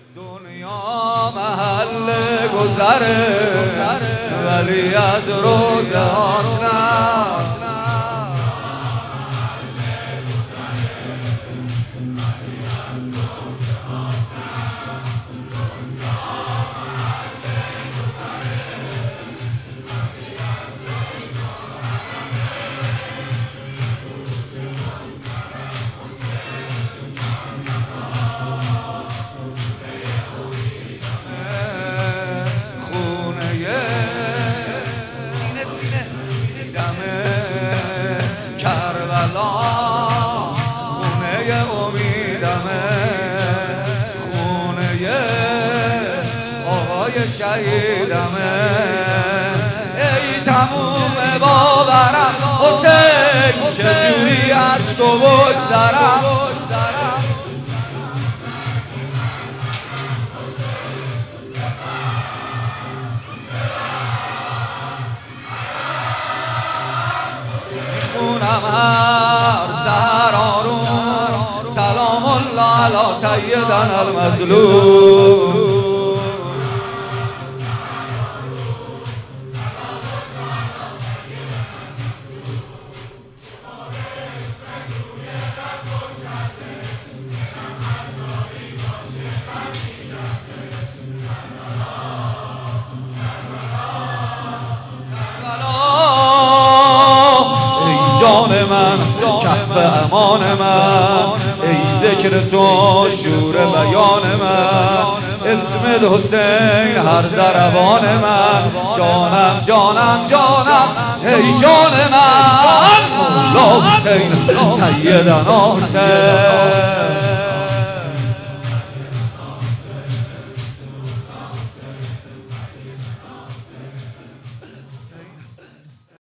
دنیا محل گذره ولی از روزات نه. کربلا خونه امیدمه، خونه آقای شهیدمه. ای تموم باورم حسین، چجوری از تو بگذرم. میخونم هر سحر آروم سلام الله علی سیدنا المظلوم. جان من کف امان من، ای ذکر تو شور بیان من، اسمت حسین هر ضربان من. جانم جانم جانم ای جان من، مولا حسین سیدنا حسین.